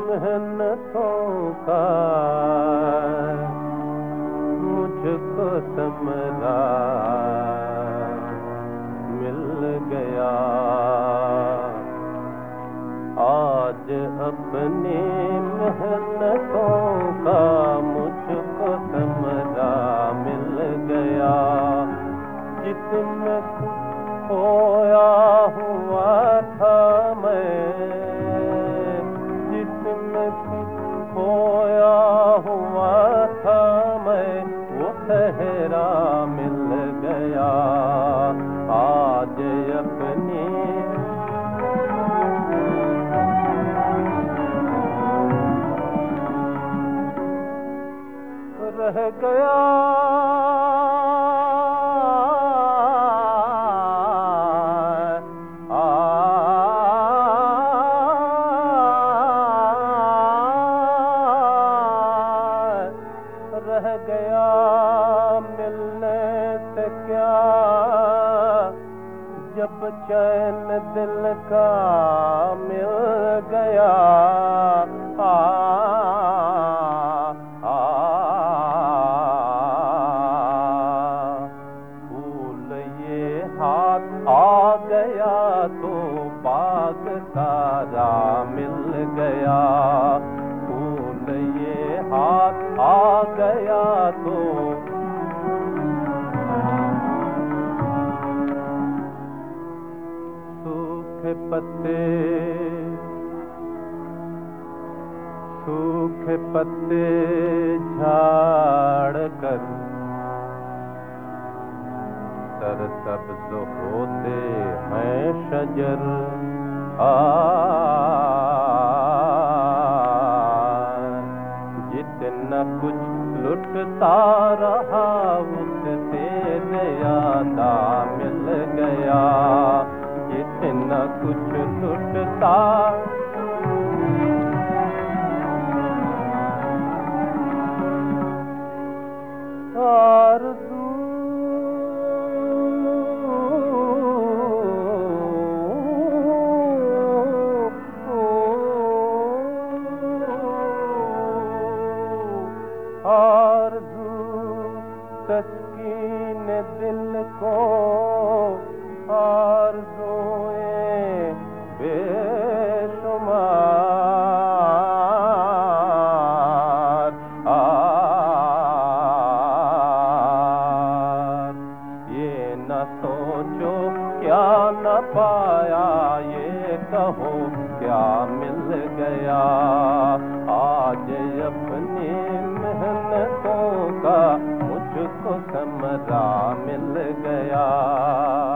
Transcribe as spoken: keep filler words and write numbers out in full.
मेहनतों का मुझको समरा मिल गया। आज अपनी मेहनतों का मुझको समरा मिल गया। जिसमें खोया हुआ था मैं, जिसमें खोया हुआ था मैं, वो सहरा मिल गया। आज अपनी रह गया। रह गया मिलने से क्या, जब चैन दिल का मिल गया। आ, आ, फूल ये हाथ आ गया तो बाग सारा मिल गया। फूल ये हाथ आ गया तो सूखे पत्ते सूखे पत्ते झाड़ कर सरसब्ज होते हैं शजर। आ जितना कुछ लुटता रहा उससे ज्यादा मिल गया। जितना कुछ लुटता आरज़ू आरज़ू तस्कीन दिल को, आरज़ूएं बेशुमार। ये न सोचो क्या न पाया, ये कहो क्या मिल गया। आज अपनी मेहनतों का मुझको समरा मिल गया।